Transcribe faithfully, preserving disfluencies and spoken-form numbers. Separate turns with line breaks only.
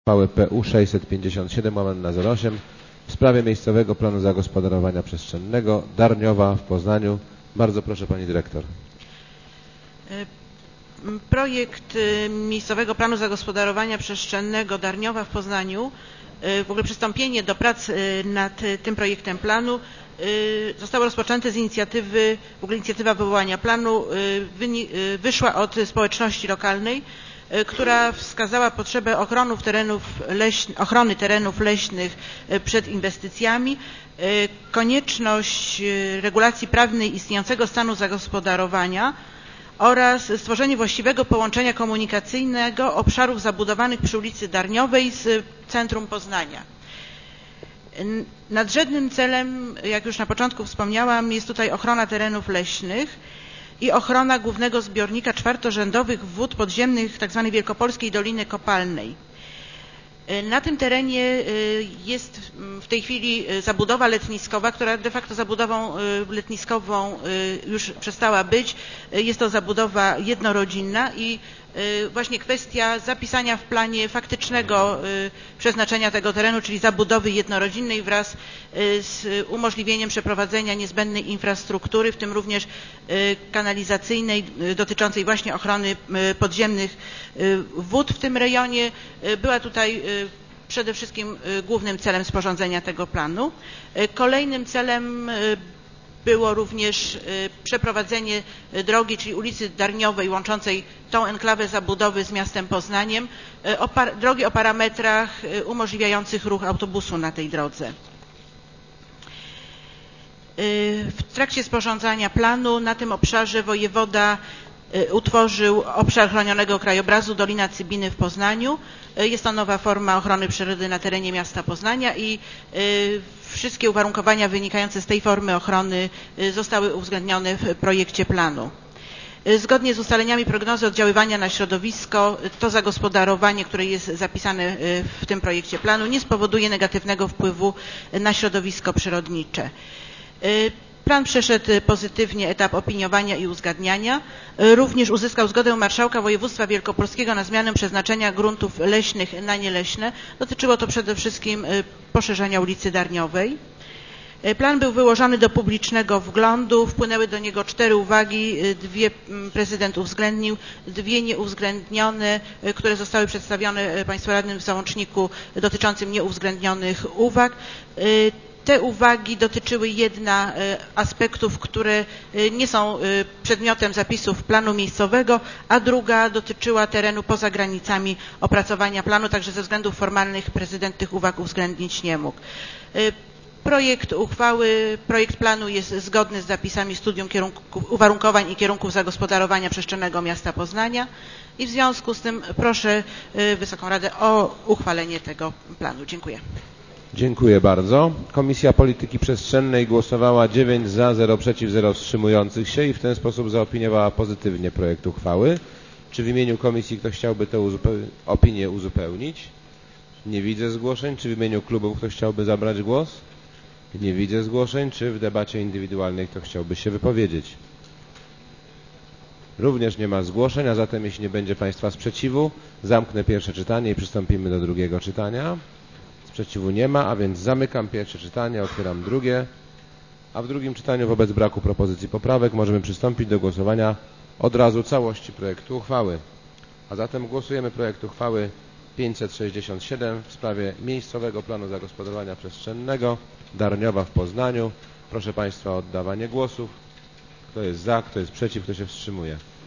uchwałę P U sześćset pięćdziesiąt siedem łamane na zero osiem w sprawie miejscowego planu zagospodarowania przestrzennego Darniowa w Poznaniu. Bardzo proszę Pani Dyrektor.
Projekt miejscowego planu zagospodarowania przestrzennego Darniowa w Poznaniu, w ogóle przystąpienie do prac nad tym projektem planu zostało rozpoczęte z inicjatywy, w ogóle inicjatywa wywołania planu wyszła od społeczności lokalnej, która wskazała potrzebę ochrony terenów leśnych, ochrony terenów leśnych przed inwestycjami, konieczność regulacji prawnej istniejącego stanu zagospodarowania oraz stworzenie właściwego połączenia komunikacyjnego obszarów zabudowanych przy ulicy Darniowej z centrum Poznania. Nadrzędnym celem, jak już na początku wspomniałam, jest tutaj ochrona terenów leśnych i ochrona głównego zbiornika czwartorzędowych wód podziemnych tzw. Wielkopolskiej Doliny Kopalnej. Na tym terenie jest w tej chwili zabudowa letniskowa, która de facto zabudową letniskową już przestała być. Jest to zabudowa jednorodzinna i właśnie kwestia zapisania w planie faktycznego przeznaczenia tego terenu, czyli zabudowy jednorodzinnej wraz z umożliwieniem przeprowadzenia niezbędnej infrastruktury, w tym również kanalizacyjnej, dotyczącej właśnie ochrony podziemnych wód w tym rejonie, była tutaj przede wszystkim głównym celem sporządzenia tego planu. Kolejnym celem było również przeprowadzenie drogi, czyli ulicy Darniowej łączącej tą enklawę zabudowy z miastem Poznaniem, drogi o parametrach umożliwiających ruch autobusu na tej drodze. W trakcie sporządzania planu na tym obszarze wojewoda utworzył obszar chronionego krajobrazu Dolina Cybiny w Poznaniu. Jest to nowa forma ochrony przyrody na terenie miasta Poznania i wszystkie uwarunkowania wynikające z tej formy ochrony zostały uwzględnione w projekcie planu. Zgodnie z ustaleniami prognozy oddziaływania na środowisko, to zagospodarowanie, które jest zapisane w tym projekcie planu, nie spowoduje negatywnego wpływu na środowisko przyrodnicze. Plan przeszedł pozytywnie etap opiniowania i uzgadniania. Również uzyskał zgodę marszałka województwa wielkopolskiego na zmianę przeznaczenia gruntów leśnych na nieleśne. Dotyczyło to przede wszystkim poszerzenia ulicy Darniowej. Plan był wyłożony do publicznego wglądu. Wpłynęły do niego cztery uwagi. Dwie prezydent uwzględnił, dwie nieuwzględnione, które zostały przedstawione Państwu radnym w załączniku dotyczącym nieuwzględnionych uwag. Te uwagi dotyczyły jedna aspektów, które nie są przedmiotem zapisów planu miejscowego, a druga dotyczyła terenu poza granicami opracowania planu, także ze względów formalnych prezydent tych uwag uwzględnić nie mógł. Projekt uchwały, projekt planu jest zgodny z zapisami studium kierunków, uwarunkowań i kierunków zagospodarowania przestrzennego miasta Poznania i w związku z tym proszę Wysoką Radę o uchwalenie tego planu. Dziękuję.
Dziękuję bardzo. Komisja Polityki Przestrzennej głosowała dziewięć za, zero przeciw, zero wstrzymujących się i w ten sposób zaopiniowała pozytywnie projekt uchwały. Czy w imieniu komisji ktoś chciałby tę uzupeł- opinię uzupełnić? Nie widzę zgłoszeń. Czy w imieniu klubów ktoś chciałby zabrać głos? Nie widzę zgłoszeń. Czy w debacie indywidualnej ktoś chciałby się wypowiedzieć? Również nie ma zgłoszeń, a zatem jeśli nie będzie Państwa sprzeciwu, zamknę pierwsze czytanie i przystąpimy do drugiego czytania. Sprzeciwu nie ma, a więc zamykam pierwsze czytanie, otwieram drugie, a w drugim czytaniu wobec braku propozycji poprawek możemy przystąpić do głosowania od razu całości projektu uchwały. A zatem głosujemy projekt uchwały pięćset sześćdziesiąt siedem w sprawie miejscowego planu zagospodarowania przestrzennego Darniowa w Poznaniu. Proszę Państwa o oddawanie głosów. Kto jest za, kto jest przeciw, kto się wstrzymuje.